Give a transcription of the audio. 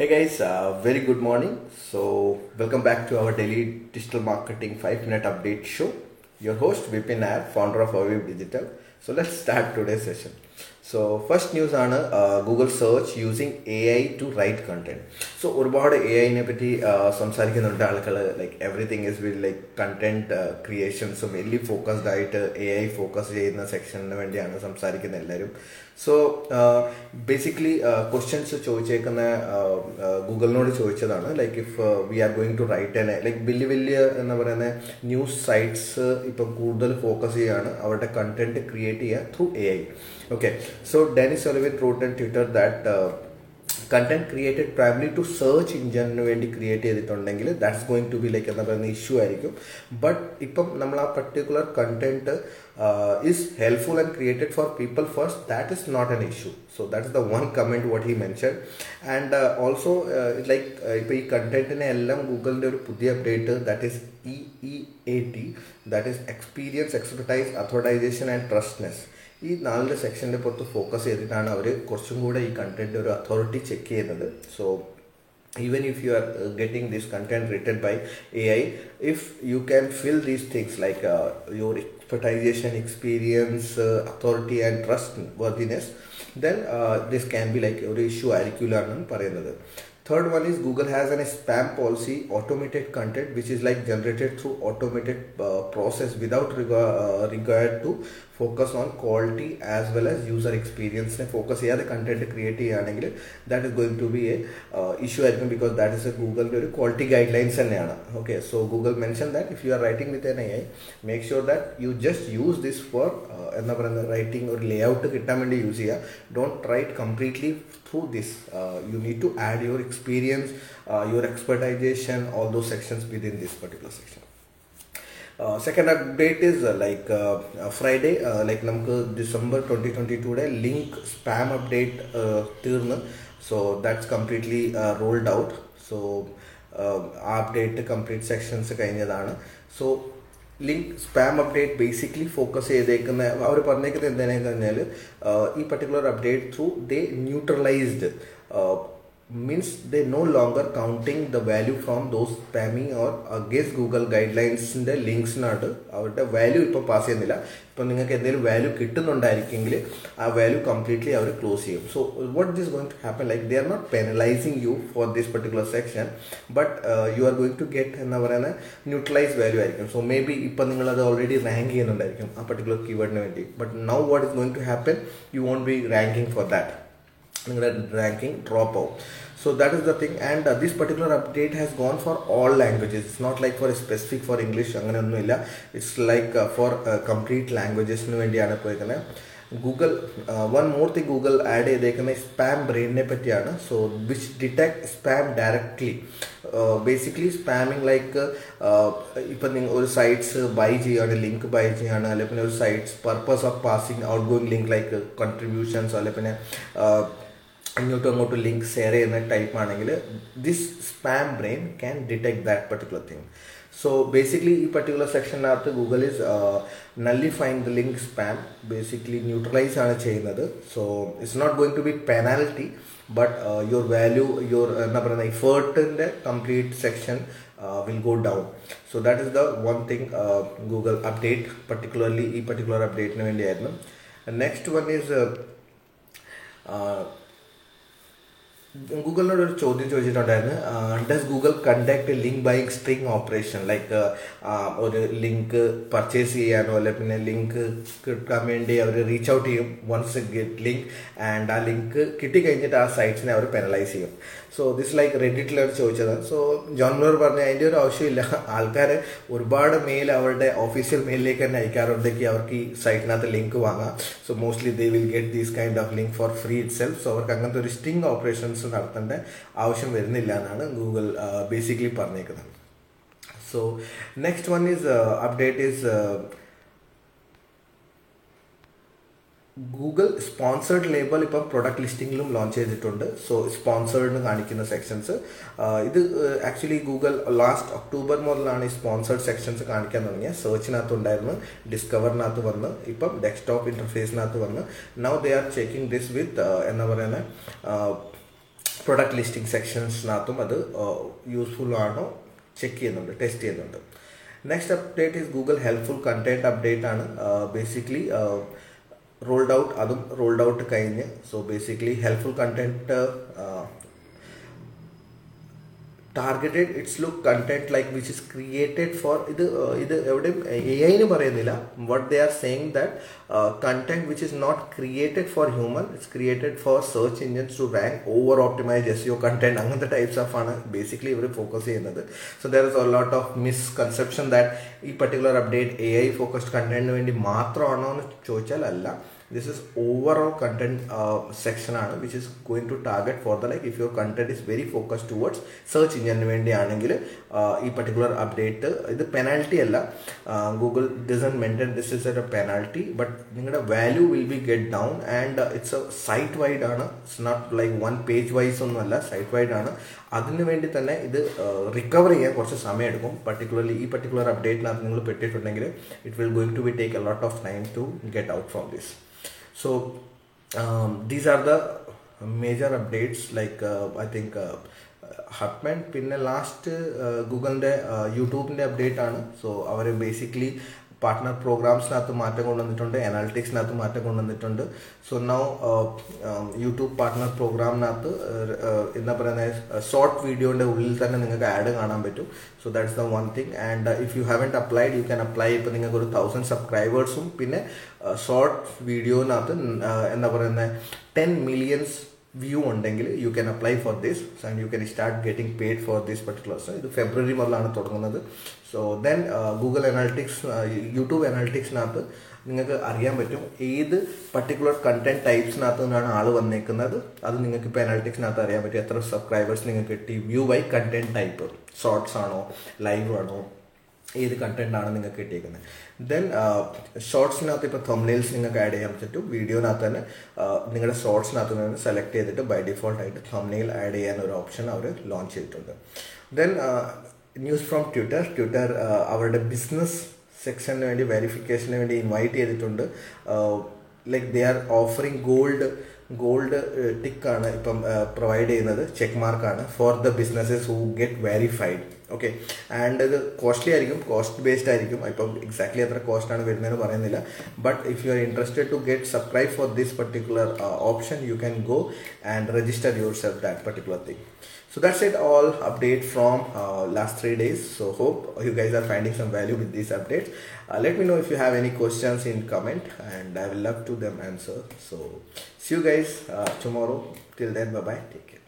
Hey guys, very good morning. So, welcome back to our daily digital marketing 5-minute update show. Your host Vipin Nair, founder of Aviv Digital. So, let's start today's session. So, first news on Google search using AI to write content. So, about AI ne patti സംസാരിക്കുന്നുണ്ട് ആളുകൾ like everything is with like content creation. So, mainly focused ആയിട്ട് AI focus ചെയ്യുന്ന സെക്ഷനിന് വേണ്ടിയാണ് സംസാരിക്കുന്നത് എല്ലാവരും. So, basically questions ചോദിച്ചേക്കുന്ന ഗൂഗിളിനോട് ചോദിച്ചതാണ് like if we are going to write an like വലിയ എന്താ പറയുന്ന ന്യൂസ് സൈറ്റ്സ് ഇപ്പം കൂടുതൽ ഫോക്കസ് ചെയ്യുകയാണ് അവരുടെ കണ്ടന്റ് ക്രിയേറ്റ് ചെയ്യുക through AI. Okay, so Dennis Sullivan wrote on Twitter that content created primarily to search engine വേണ്ടി ക്രിയേറ്റ് ചെയ്തിട്ടുണ്ടെങ്കിൽ that's going to be like എന്താ പറയുന്ന ഇഷ്യൂ ആയിരിക്കും. ബട്ട് ഇപ്പം നമ്മൾ ആ particular content is helpful and created for people first, that is not an issue. So that is the one comment what he mentioned. And also like ഇപ്പോൾ ഈ കണ്ടന്റിനെ എല്ലാം ഗൂഗിളിൻ്റെ ഒരു പുതിയ update that is EEAT, that is experience, expertise, authorization and trustness. ഈ 4 സെക്ഷൻ്റെ പുറത്ത് focus ചെയ്തിട്ടാണ് അവർ കുറച്ചും കൂടെ ഈ കണ്ടന്റ് ഒരു അതോറിറ്റി ചെക്ക് ചെയ്യുന്നത്. So even if you are getting this content written by AI, if you can fill these things like your expertization, experience, authority and trustworthiness, then this can be like your issue auricular parayunnathu. Third one is Google has a spam policy, automated content which is like generated through automated process without regard to focus on quality as well as user experience. Focus the content create that is going to be a issue because that is a Google quality guidelines. Okay, so Google mentioned that if you are writing with an AI, make sure that you just use this for writing or layout use. Don't write completely through this. You need to add your experience, your expertization, all those sections within this particular section. Second update is like Friday, like namku December 2022 day link spam update tirnu. So that's completely rolled out. So update complete sections കഴിഞ്ഞതാണ്. So link spam update basically focus ചെയ്തേക്കുന്ന അവർ പറഞ്ഞേക്കുന്നത് എന്താണെന്ന് കഴിഞ്ഞാൽ ഈ particular update through they neutralized means they no longer counting the value from those spamming or against Google guidelines ന്റെ ലിങ്ക്സിനായിട്ട് അവരുടെ value ഇപ്പോൾ പാസ് ചെയ്യുന്നില്ല. ഇപ്പം നിങ്ങൾക്ക് എന്തെങ്കിലും വാല്യൂ കിട്ടുന്നുണ്ടായിരിക്കെങ്കിൽ ആ വാല്യൂ കംപ്ലീറ്റ്ലി അവർ ക്ലോസ് ചെയ്യും. So what this going to happen like they are not penalizing you for this particular section but you are going to get എന്താ പറയുന്ന ന്യൂട്രലൈസ് വാല്യൂ ആയിരിക്കും. സോ മേ ബി ഇപ്പം നിങ്ങളത് already rank ചെയ്യുന്നുണ്ടായിരിക്കും ആ particular കീവേഡിന് വേണ്ടി. But now what is going to happen, you won't be ranking for that. നിങ്ങളുടെ റാങ്കിങ് ഡ്രോപ്പ് ആവും. So that is the thing, and this particular update has gone for all languages. It's not like for a specific for English. It's like for complete languages. Google, one more thing Google add spam brain ne pattiyana. So which detect spam directly. Basically spamming like iപ്പം ഒരു sites buy ചെയ്യുകയാണ്, link buy ചെയ്യുകയാണ്, അല്ലെങ്കിൽ പിന്നെ ഒരു sites purpose of passing out going link like contributions അല്ലെങ്കിൽ പിന്നെ അങ്ങോട്ടും ലിങ്ക് ഷെയർ ചെയ്യുന്ന ടൈപ്പ് ആണെങ്കിൽ this spam brain can detect that particular thing. So basically ഈ പർട്ടിക്കുലർ സെക്ഷനകത്ത് Google is nullifying the link spam, basically neutralize ആണ് ചെയ്യുന്നത്. So it's not going to be penalty but your value, your എന്താ പറയുക എഫേർട്ടിൻ്റെ complete section will go down. So that is the one thing Google update, particularly ഈ particular അപ്ഡേറ്റിന് വേണ്ടിയായിരുന്നു. Next one is ഗൂഗിളിനോട് ഒരു ചോദ്യം ചോദിച്ചിട്ടുണ്ടായിരുന്നു, does Google conduct link buying sting operation, like ഒരു ലിങ്ക് പർച്ചേസ് ചെയ്യാനോ അല്ലെ പിന്നെ ലിങ്ക് കിട്ടാൻ വേണ്ടി അവർ റീച്ച് ഔട്ട് ചെയ്യും വൺസ് ഗെറ്റ് ലിങ്ക്, ആൻഡ് ആ ലിങ്ക് കിട്ടിക്കഴിഞ്ഞിട്ട് ആ സൈറ്റ്സിനെ അവർ പെനലൈസ് ചെയ്യും. സോ ദിസ് ലൈക്ക് റെഡിറ്റിലാണ് ചോദിച്ചത്. സോ ജോൺ മ്യൂർ പറഞ്ഞു അതിൻ്റെ ഒരു ആവശ്യമില്ല, ആൾക്കാർ ഒരുപാട് മെയിൽ അവരുടെ ഓഫീഷ്യൽ മെയിലിലേക്ക് തന്നെ അയക്കാറുണ്ടെങ്കിൽ അവർക്ക് ഈ സൈറ്റിനകത്ത് ലിങ്ക് വാങ്ങാം. So mostly they will get these kind of link for free itself. So അവർക്ക് അങ്ങനത്തെ ഒരു സ്ട്രിങ് ഓപ്പറേഷൻസ് നടത്തേണ്ട ആവശ്യം വരുന്നില്ല എന്നാണ് ഗൂഗിൾ ബേസിക്കലി പറഞ്ഞേക്കുന്നത്. So next one is update is Google sponsored label ഇപ്പം പ്രൊഡക്റ്റ് ലിസ്റ്റിംഗിലും ലോഞ്ച് ചെയ്തിട്ടുണ്ട്. സോ സ്പോൺസേർഡ് കാണിക്കുന്ന സെക്ഷൻസ് ഇത് ആക്ച്വലി ഗൂഗിൾ ലാസ്റ്റ് ഒക്ടോബർ മുതലാണ് ഈ സ്പോൺസേർഡ് സെക്ഷൻസ് കാണിക്കാൻ തുടങ്ങിയത്. സെർച്ചിനകത്ത് ഉണ്ടായിരുന്നു, ഡിസ്കവറിനകത്ത് വന്ന്, ഇപ്പം ഡെസ്ക്ടോപ്പ് ഇൻ്റർഫേസിനകത്ത് വന്ന്. Now they are checking this with എന്താ പറയുന്നത് പ്രൊഡക്റ്റ് ലിസ്റ്റിംഗ് സെക്ഷൻസിനകത്തും അത് യൂസ്ഫുൾ ആണോ ചെക്ക് ചെയ്യുന്നുണ്ട്, ടെസ്റ്റ് ചെയ്യുന്നുണ്ട്. Next update is Google helpful content update ആണ്. ബേസിക്കലി റോൾഡ് ഔട്ട് കഴിഞ്ഞ്. So basically helpful content targeted its look content like which is created for ഇത് എവിടെയും AI ന് പറയുന്നില്ല. what they are saying that content which is not created for human, it's created for search engines to rank over optimized SEO content. അങ്ങനത്തെ types of ആണ് basically ഇവർ focus ചെയ്യുന്നത്. So there is a lot of misconception that ഈ particular update AI focused കണ്ടന്റിന് വേണ്ടി മാത്രമാണോ എന്ന് ചോദിച്ചാൽ അല്ല. This is overall content section which is going to target for the if your content is very focused towards search engine vendi aanengil ee particular update idu penalty alla. Google doesn't mention this is a penalty, but ningada value will be get down, and it's a site wide aanu. It's not like one page wise onnu alla, site wide aanu. അതിനു വേണ്ടി തന്നെ ഇത് recover ചെയ്യാൻ കുറച്ച് സമയം എടുക്കും. Particularly ഈ particular അപ്ഡേറ്റിനകത്ത് നിങ്ങൾ പെട്ടിട്ടുണ്ടെങ്കിൽ it will going to be take a lot of time to get out from this. So these are the major updates like I think Hubman pinne last Google inde YouTube inde update aanu. So avare basically partner programs nathu maatam kondannittunde, analytics nathu maatam kondannittunde. So now YouTube partner program nathu enna parayana short video inde ullil thanne ningalku ad kaanan pattum. So that's the one thing, and if you haven't applied, you can apply. Ipo ningalku oru 1000 subscribers pinne short video nathu enna parayana 10 million view ഉണ്ടെങ്കിൽ you can apply for this, and you can start getting paid for this particular. So ഇത് ഫെബ്രുവരി മുതലാണ് തുടങ്ങുന്നത്. So then Google analytics, YouTube അനാലിറ്റിക്സിനകത്ത് നിങ്ങൾക്ക് അറിയാൻ പറ്റും ഏത് പർട്ടിക്കുലർ കണ്ടന്റ് ടൈപ്സിനകത്ത് നിന്നാണ് ആൾ വന്നേക്കുന്നത്. അത് നിങ്ങൾക്ക് ഇപ്പോൾ അനാലിറ്റിക്സിനകത്ത് അറിയാൻ പറ്റും. എത്ര സബ്സ്ക്രൈബേഴ്സ് നിങ്ങൾക്ക് കിട്ടി, view by content type, shorts ആണോ ലൈവ് ആണോ, ഏത് കണ്ടന്റ് ആണ് നിങ്ങൾക്ക് കിട്ടിയിരിക്കുന്നത്. ദെൻ ഷോർട്സിനകത്ത് ഇപ്പോൾ തംബ്നെയിൽസ് നിങ്ങൾക്ക് ആഡ് ചെയ്യാൻ പറ്റും. വീഡിയോനകത്ത് തന്നെ നിങ്ങളുടെ ഷോർട്സിനകത്ത് നിന്ന് സെലക്ട് ചെയ്തിട്ട് ബൈ ഡിഫോൾട്ട് ആയിട്ട് തംബ്നെയിൽ ആഡ് ചെയ്യാൻ ഒരു ഓപ്ഷൻ അവർ ലോഞ്ച് ചെയ്തിട്ടുണ്ട്. ദെൻ ന്യൂസ് ഫ്രോം ട്വിറ്റർ അവരുടെ ബിസിനസ് സെക്ഷന് വേണ്ടി വെരിഫിക്കേഷന് വേണ്ടി ഇൻവൈറ്റ് ചെയ്തിട്ടുണ്ട്. Like they are offering gold ടിക്കാണ് ഇപ്പം പ്രൊവൈഡ് ചെയ്യുന്നത്, ചെക്ക് മാർക്കാണ് for the businesses who get verified. Okay, and ഇത് കോസ്റ്റ്ലി ആയിരിക്കും, കോസ്റ്റ് ബേസ്ഡ് ആയിരിക്കും. ഇപ്പം എക്സാക്ട്ലി എത്ര കോസ്റ്റ് ആണ് വരുന്നതെന്ന് പറയുന്നില്ല. But if you are interested to get subscribe for this particular option, you can go and register yourself that particular thing. So that's it, all update from last 3 days. So hope you guys are finding some value with these updates. Let me know if you have any questions in comment, and I will love to them answer. So see you guys tomorrow. Till then, bye bye, take care.